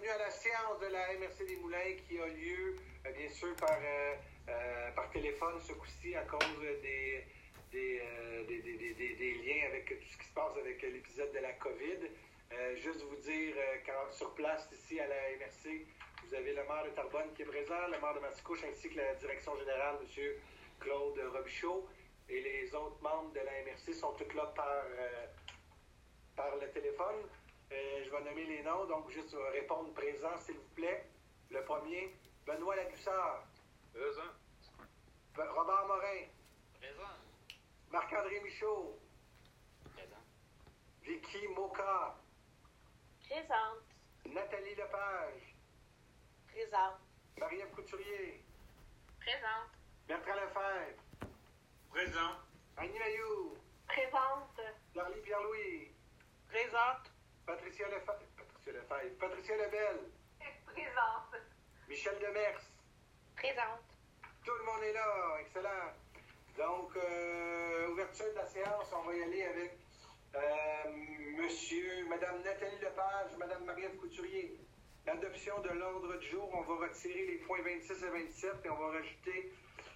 bienvenue à la séance de la MRC des Moulins qui a lieu, bien sûr, par téléphone ce coup-ci à cause des liens avec tout ce qui se passe avec l'épisode de la COVID. Juste vous dire qu'en sur place ici à la MRC, vous avez le maire de Terrebonne qui est présent, le maire de Mascouche ainsi que la direction générale, M. Claude Robichaud, et les autres membres de la MRC sont tous là par le téléphone. Je vais nommer les noms, donc juste répondre présent, s'il vous plaît. Le premier, Benoît Ladussard. Présent. Robert Morin. Présent. Marc-André Michaud. Présent. Vicky Moka. Présente. Nathalie Lepage. Présente. Marie-Ève Couturier. Présente. Bertrand Lefebvre. Présent. Annie Mailloux. Présente. Darlie Pierre-Louis. Présente. Patricia Lebel. Présente. Michel Demers. Présente. Tout le monde est là. Excellent. Donc, ouverture de la séance, on va y aller avec Madame Nathalie Lepage, Madame Marie-Ève Couturier. L'adoption de l'ordre du jour, on va retirer les points 26 et 27 et on va rajouter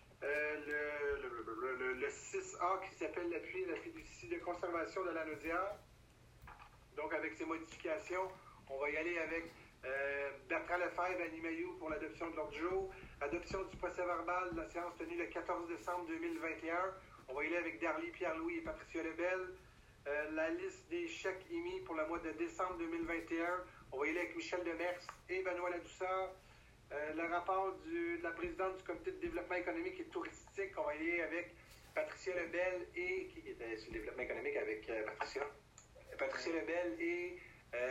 le 6A qui s'appelle l'appui à la fiducie de conservation de la Naudière. Donc, avec ces modifications, on va y aller avec Bertrand Lefebvre, Annie Mailloux pour l'adoption de l'ordre du jour. Adoption du procès-verbal de la séance tenue le 14 décembre 2021. On va y aller avec Darlie Pierre-Louis et Patricia Lebel. La liste des chèques émis pour le mois de décembre 2021. On va y aller avec Michel Demers et Benoît Ladussard. Le rapport de la présidente du comité de développement économique et touristique. On va y aller avec Patricia Lebel et... Qui était sur le développement économique avec Patricia? Patricia Lebel et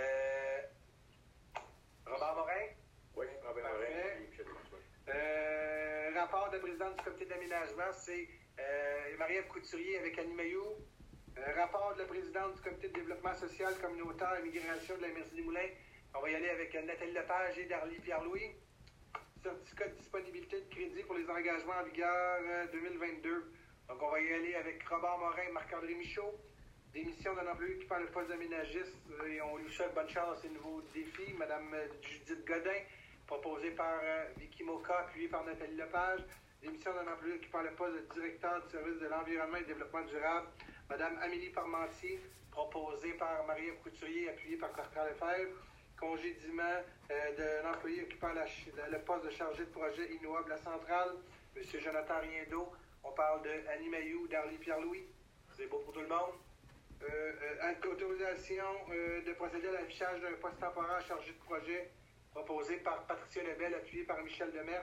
Robert Morin. Oui, Robert Morin Parfait. et Michel François. Rapport de la présidente du comité d'aménagement, c'est Marie-Ève Couturier avec Annie Mailloux. Rapport de la présidente du comité de développement social, communautaire et migration de la MRC des Moulins. On va y aller avec Nathalie Lepage et Darlie Pierre-Louis. Certificat de disponibilité de crédit pour les engagements en vigueur 2022. Donc, on va y aller avec Robert Morin et Marc-André Michaud. Démission d'un employé occupant le poste d'aménagiste. Et on lui souhaite bonne chance et nouveaux défis. Madame Judith Godin, proposée par Vicky Moka, appuyée par Nathalie Lepage. Démission d'un employé occupant le poste de directeur du service de l'environnement et du développement durable. Madame Amélie Parmentier, proposée par Marie-Ève Couturier, appuyée par Bertrand Lefebvre. Congédiement d'un employé occupant le poste de chargé de projet Innoable La Centrale. M. Jonathan Riendo. On parle de Annie Mailloux, Darlie Pierre-Louis. C'est beau pour tout le monde. Autorisation de procéder à l'affichage d'un poste temporaire chargé de projet proposé par Patricia Lebel, appuyé par Michel Demers,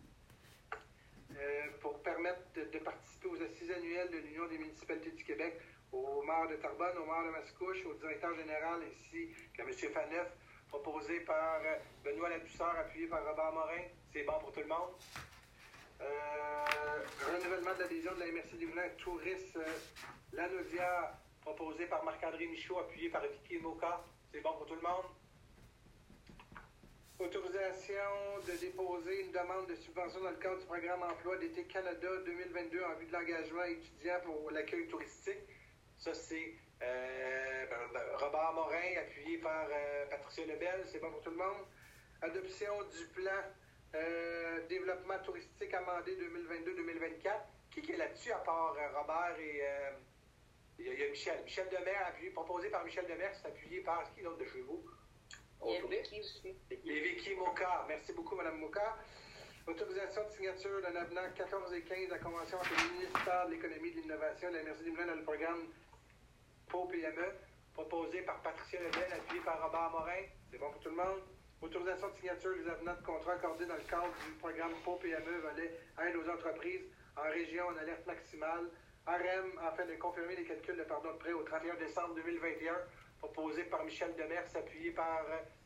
pour permettre de participer aux assises annuelles de l'Union des municipalités du Québec au maire de Terrebonne, au maire de Mascouche, au directeur général ainsi qu'à M. Faneuf, proposé par Benoît Ladussard, appuyé par Robert Morin. C'est bon pour tout le monde. Renouvellement de l'adhésion de la MRC des Moulins Touristes La Naudière, proposé par Marc-André Michaud, appuyé par Vicky Moka. C'est bon pour tout le monde. Autorisation de déposer une demande de subvention dans le cadre du programme Emploi d'été Canada 2022 en vue de l'engagement étudiant pour l'accueil touristique. Ça, c'est Robert Morin, appuyé par Patricia Lebel. C'est bon pour tout le monde. Adoption du plan développement touristique amendé 2022-2024. Qui est là-dessus, à part Robert et... il y a Michel. Michel Demers, proposé par Michel Demers, appuyé par qui d'autre de chez vous? Il y a Vicky aussi. Les Vicky Moka. Merci beaucoup, Mme Moka. Autorisation de signature d'un avenant 14 et 15 à la convention entre le ministère de l'Économie et de l'Innovation et la MRC des Moulins dans le programme PO-PME, proposé par Patricia Lebel, appuyé par Robert Morin. C'est bon pour tout le monde. Autorisation de signature des avenants de contrat accordés dans le cadre du programme PO-PME volet aide aux entreprises en région en alerte maximale. AREM, afin de confirmer les calculs de pardon de prêt au 31 décembre 2021, proposé par Michel Demers, appuyé par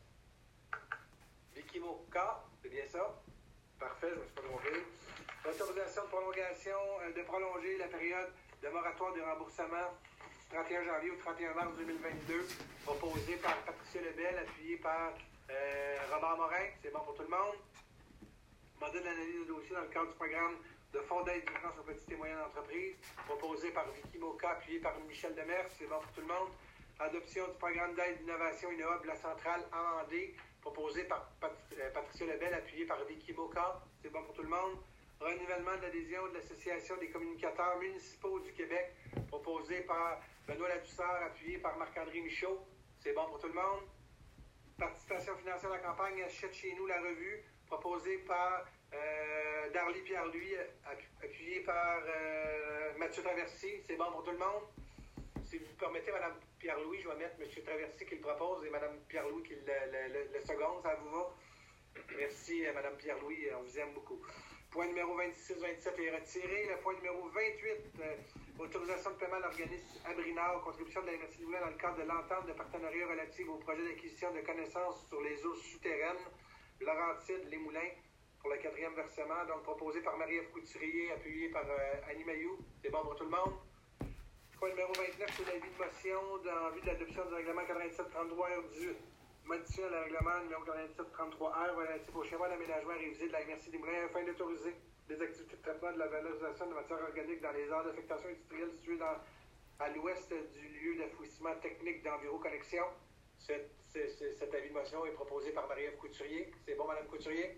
Vicky Moka. C'est bien ça? Parfait, je ne me suis pas trompé. Autorisation de prolonger la période de moratoire de remboursement du 31 janvier au 31 mars 2022, proposé par Patricia Lebel, appuyé par Robert Morin. C'est bon pour tout le monde. Mandat d'analyse de dossier dans le cadre du programme de fonds d'aide d'urgence aux petites et moyennes entreprises, proposé par Vicky Moka, appuyé par Michel Demers. C'est bon pour tout le monde. Adoption du programme d'aide d'innovation Innoable La Centrale amendé proposé par Patricia Lebel, appuyé par Vicky Boca. C'est bon pour tout le monde. Renouvellement de l'adhésion de l'Association des communicateurs municipaux du Québec, proposé par Benoît Ladussard, appuyé par Marc-André Michaud. C'est bon pour tout le monde. Participation financière à la campagne Achète chez nous la revue, proposé par Darly Pierre-Louis, appuyé par Mathieu Traversy. C'est bon pour tout le monde. Si vous permettez, Mme Pierre-Louis, je vais mettre M. Traversy qui le propose et Mme Pierre-Louis qui le seconde. Ça vous va? Merci, Mme Pierre-Louis. On vous aime beaucoup. Point numéro 26-27 est retiré. Le point numéro 28, autorisation de paiement à l'organisme Abrinard, contribution de la MRC Moulin dans le cadre de l'entente de partenariat relative au projet d'acquisition de connaissances sur les eaux souterraines, Laurentides, les Moulins, pour le 4e versement, donc proposé par Marie-Ève Couturier, appuyé par Annie Mailloux. C'est bon pour tout le monde. Point numéro 29, c'est l'avis de motion en vue de l'adoption du règlement 87-33-18. Modifié le règlement numéro 47-33-R relatif au schéma d'aménagement révisé de la MRC des Moulins afin d'autoriser des activités de traitement de la valorisation de matières organiques dans les aires d'affectation industrielle situées à l'ouest du lieu d'affouissement technique d'Enviroconnexion. Cet avis de motion est proposé par Marie-Ève Couturier. C'est bon, Mme Couturier?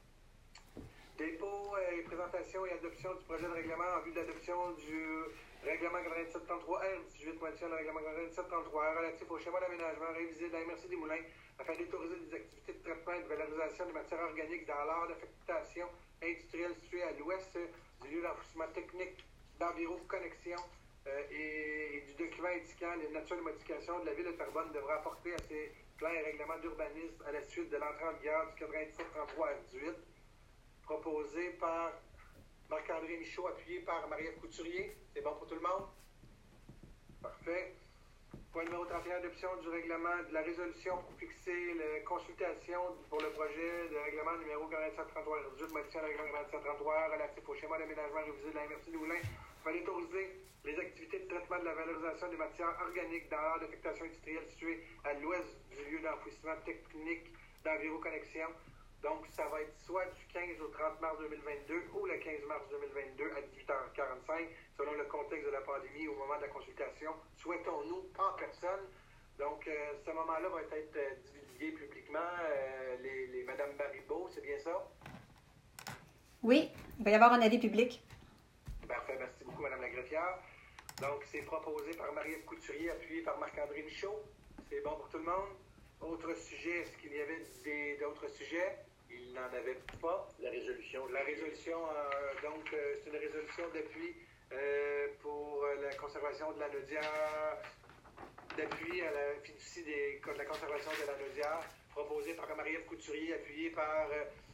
Dépôt et présentation et adoption du projet de règlement en vue de l'adoption du règlement 87-33-R 18 modifiant le règlement 87-33-R relatif au schéma d'aménagement révisé de la MRC des Moulins afin d'autoriser des activités de traitement et de valorisation de matières organiques dans l'aire d'affectation industrielle située à l'ouest du lieu d'enfouissement technique d'Enviroconnexion et du document indiquant les natures de modification de la ville de Terrebonne devra apporter à ses plans et règlements d'urbanisme à la suite de l'entrée en vigueur du 97-33-R 18 proposé par Marc-André Michaud, appuyé par Marie-Ève Couturier. C'est bon pour tout le monde? Parfait. Point numéro 31, adoption du règlement de la résolution pour fixer la consultation pour le projet de règlement numéro 4733-18, modifiant le règlement 4733 relatif au schéma d'aménagement révisé de la MRC des Moulins. Il fallait autoriser les activités de traitement de la valorisation des matières organiques dans l'aire d'affectation industrielle située à l'ouest du lieu d'enfouissement technique d'Enviroconnexion. Donc, ça va être soit du 15 au 30 mars 2022 ou le 15 mars 2022 à 18h45, selon le contexte de la pandémie au moment de la consultation. Souhaitons-nous en personne. Donc, ce moment-là va être divulgué publiquement. Les Mme Baribeau, c'est bien ça? Oui, il va y avoir un avis public. Parfait, merci beaucoup, Mme la greffière. Donc, c'est proposé par Marie-Ève Couturier, appuyé par Marc-André Michaud. C'est bon pour tout le monde? Autre sujet, est-ce qu'il y avait d'autres sujets? Il n'en avait pas. La résolution. La résolution, donc, c'est une résolution d'appui pour la conservation de la Naudière, d'appui à la fiducie de la conservation de la Naudière, proposée par Marie-Ève Couturier, appuyée par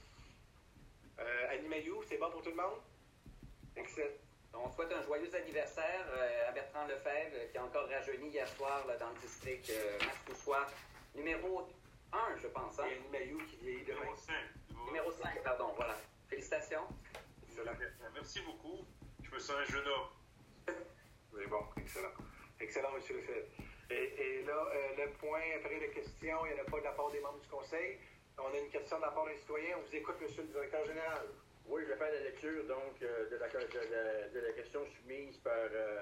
Annie Mailloux. C'est bon pour tout le monde? Excellent. On souhaite un joyeux anniversaire à Bertrand Lefebvre, qui a encore rajeuni hier soir là, dans le district Mascouchois. Numéro 1, je pense. Hein? Et Annie Mailloux qui vieillit demain. Numéro 5, pardon, voilà. Félicitations. Merci beaucoup. Je me sens un jeune homme. C'est bon, excellent. Excellent, M. Lefebvre. Et là, le point, après les questions, il n'y en a pas de la part des membres du Conseil. On a une question de la part d'un citoyen. On vous écoute, M. le directeur général. Oui, je vais faire la lecture donc de la question soumise par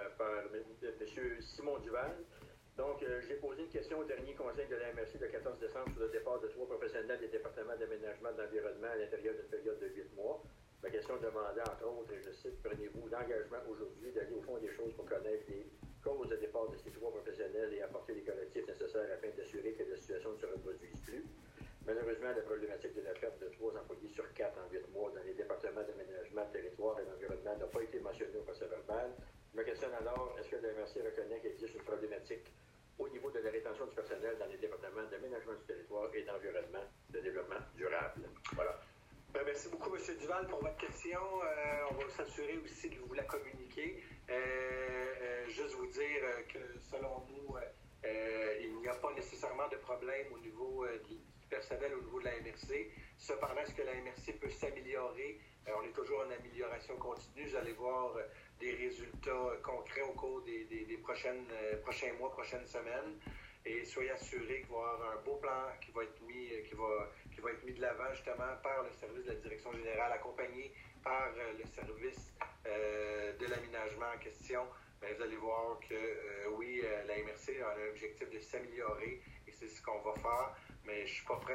M. Simon Duval. Donc, j'ai posé une question au dernier conseil de la MRC le 14 décembre sur le départ de 3 professionnels des départements d'aménagement de l'environnement à l'intérieur d'une période de 8 mois. Ma question demandait, entre autres, et je cite, « Prenez-vous l'engagement aujourd'hui d'aller au fond des choses pour connaître les causes de départ de ces 3 professionnels et apporter les correctifs nécessaires afin d'assurer que la situation ne se reproduise plus? » Malheureusement, la problématique de la perte de 3 employés sur 4 en 8 mois dans les départements d'aménagement, territoire et d'environnement n'a pas été mentionnée au procès-verbal. Je me questionne alors, est-ce que la MRC reconnaît qu'il existe une problématique au niveau de la rétention du personnel dans les départements d'aménagement du territoire et d'environnement, de développement durable? Voilà. Merci beaucoup, M. Duval, pour votre question. On va s'assurer aussi de vous la communiquer. Juste vous dire que, selon nous, il n'y a pas nécessairement de problème au niveau du personnel, au niveau de la MRC. Cependant, est-ce que la MRC peut s'améliorer? On est toujours en amélioration continue. Vous allez voir des résultats concrets au cours des prochains mois, prochaines semaines. Et soyez assurés qu'il va y avoir un beau plan qui va être mis de l'avant justement par le service de la direction générale, accompagné par le service de l'aménagement en question. Bien, vous allez voir que la MRC a l'objectif de s'améliorer et c'est ce qu'on va faire. Mais je suis pas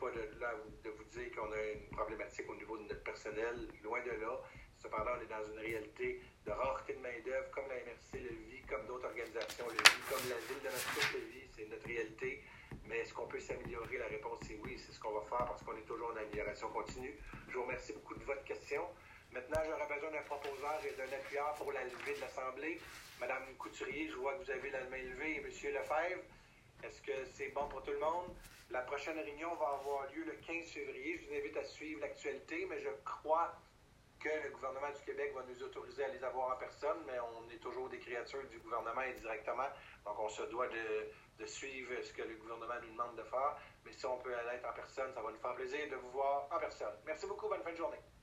pas de vous dire qu'on a une problématique au niveau de notre personnel, loin de là. Cependant, on est dans une réalité de rareté de main-d'œuvre, comme la MRC le vit, comme d'autres organisations le vivent, comme la ville de Mascouche le vit, c'est notre réalité. Mais est-ce qu'on peut s'améliorer? La réponse est oui, c'est ce qu'on va faire parce qu'on est toujours en amélioration continue. Je vous remercie beaucoup de votre question. Maintenant, j'aurais besoin d'un proposeur et d'un appuyeur pour la levée de l'Assemblée. Madame Couturier, je vois que vous avez la main levée, et Monsieur Lefebvre. Est-ce que c'est bon pour tout le monde? La prochaine réunion va avoir lieu le 15 février. Je vous invite à suivre l'actualité, mais je crois que le gouvernement du Québec va nous autoriser à les avoir en personne, mais on est toujours des créatures du gouvernement indirectement, donc on se doit de suivre ce que le gouvernement nous demande de faire. Mais si on peut aller être en personne, ça va nous faire plaisir de vous voir en personne. Merci beaucoup, bonne fin de journée.